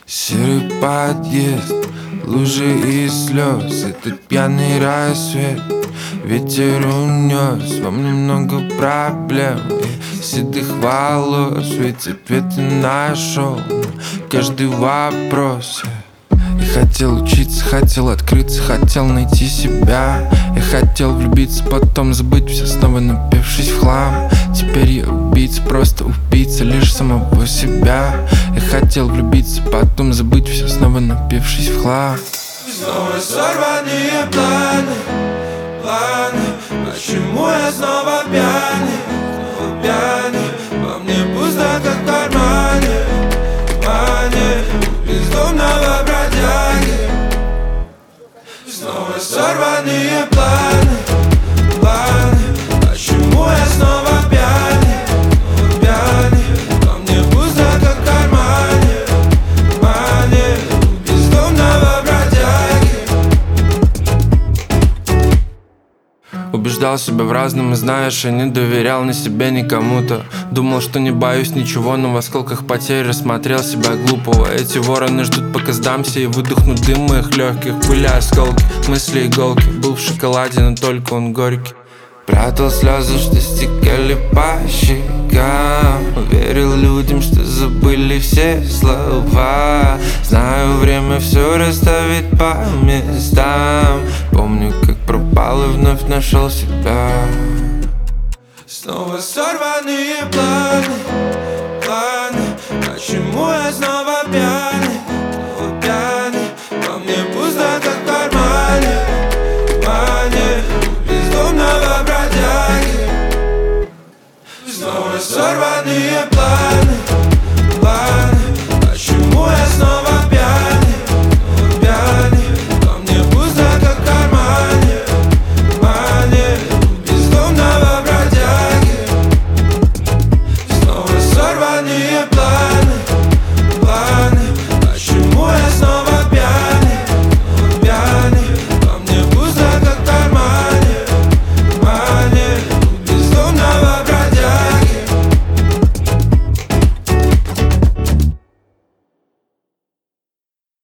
Серый подъезд, лужи и слез. Этот пьяный рассвет, ветер унес. Во мне много проблем и седых волос. Ведь ответы нашел на каждый вопрос. Я хотел учиться, хотел открыться, хотел найти себя. Я хотел влюбиться, потом забыть все, снова напившись в хлам. Теперь я убийца, просто убийца лишь самого себя. Я хотел влюбиться, потом забыть все, снова напившись в хлам. Снова сорванные планы. Почему я снова пьяный? Во мне пусто, как в кармане. Бездомного бродяги. Снова сорванные планы. Почему я снова пьяный? Во мне пусто, как в кармане. Бездомного бродяги. Убеждал себя в разном и, знаешь, я не доверял ни себе, ни кому-то. Думал, что не боюсь ничего, но в осколках потерь рассмотрел себя глупого. Эти вороны ждут, пока сдамся и выдохну дым моих легких. Были осколки, мысли иголки. Был в шоколаде, но только он горький. Прятал слезы, что стекали по щекам. Верил людям, что забыли все слова. Знаю, время все расставит по местам. Помню, как пропал и вновь нашел себя. Снова сорванные планы.